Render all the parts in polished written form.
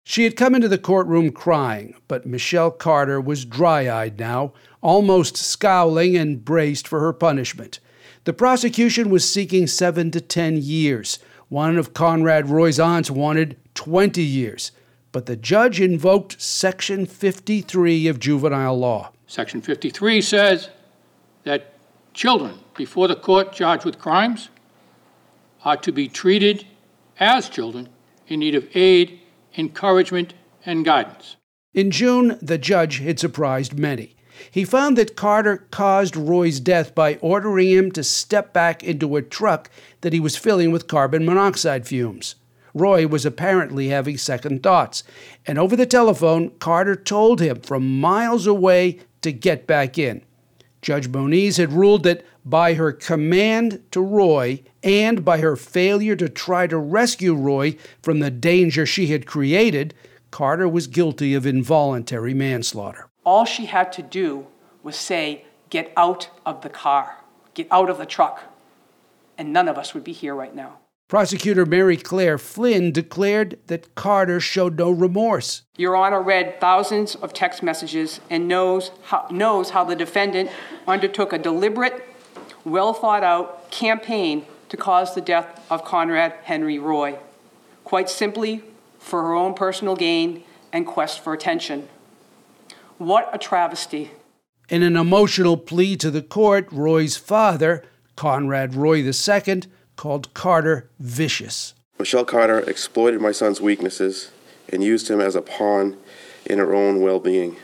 She had come into the courtroom crying, but Michelle Carter was dry-eyed now, almost scowling and braced for her punishment. The prosecution was seeking 7 to 10 years. One of Conrad Roy's aunts wanted 20 years. But the judge invoked Section 53 of juvenile law. Section 53 says that children before the court charged with crimes are to be treated as children in need of aid, encouragement, and guidance. In June, the judge had surprised many. He found that Carter caused Roy's death by ordering him to step back into a truck that he was filling with carbon monoxide fumes. Roy was apparently having second thoughts, and over the telephone, Carter told him from miles away to get back in. Judge Moniz had ruled that by her command to Roy and by her failure to try to rescue Roy from the danger she had created, Carter was guilty of involuntary manslaughter. All she had to do was say, "Get out of the car, get out of the truck," and none of us would be here right now. Prosecutor Mary Claire Flynn declared that Carter showed no remorse. Your Honor read thousands of text messages and knows how the defendant undertook a deliberate, well-thought-out campaign to cause the death of Conrad Henry Roy, quite simply for her own personal gain and quest for attention. What a travesty. In an emotional plea to the court, Roy's father, Conrad Roy II, called Carter vicious. Michelle Carter exploited my son's weaknesses and used him as a pawn in her own well-being.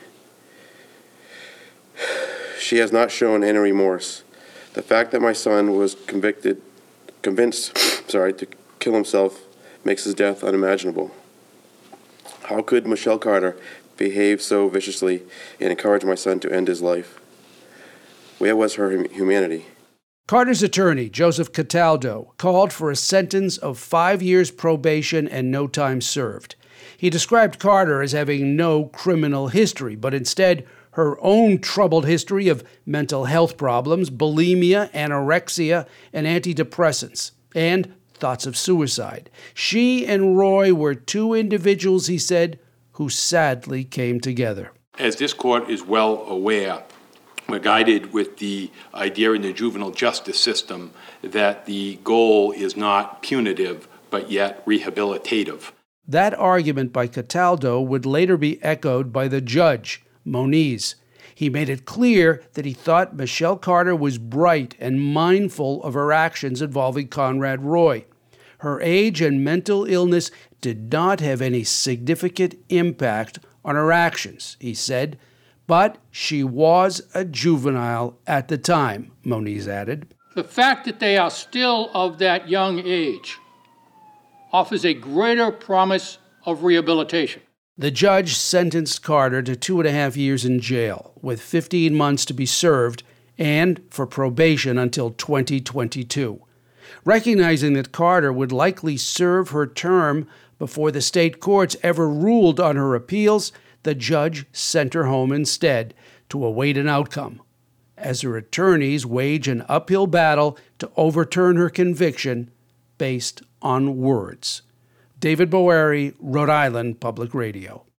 She has not shown any remorse. The fact that my son was convinced to kill himself makes his death unimaginable. How could Michelle Carter behave so viciously and encourage my son to end his life? Where was her humanity? Carter's attorney, Joseph Cataldo, called for a sentence of 5 years probation and no time served. He described Carter as having no criminal history, but instead her own troubled history of mental health problems, bulimia, anorexia, and antidepressants, and thoughts of suicide. She and Roy were two individuals, he said, who sadly came together. As this court is well aware, we're guided with the idea in the juvenile justice system that the goal is not punitive, but yet rehabilitative. That argument by Cataldo would later be echoed by the judge, Moniz. He made it clear that he thought Michelle Carter was bright and mindful of her actions involving Conrad Roy. Her age and mental illness did not have any significant impact on her actions, he said, but she was a juvenile at the time, Moniz added. The fact that they are still of that young age offers a greater promise of rehabilitation. The judge sentenced Carter to 2.5 years in jail, with 15 months to be served, and for probation until 2022. Recognizing that Carter would likely serve her term before the state courts ever ruled on her appeals, the judge sent her home instead to await an outcome, as her attorneys wage an uphill battle to overturn her conviction based on words. David Boeri, Rhode Island Public Radio.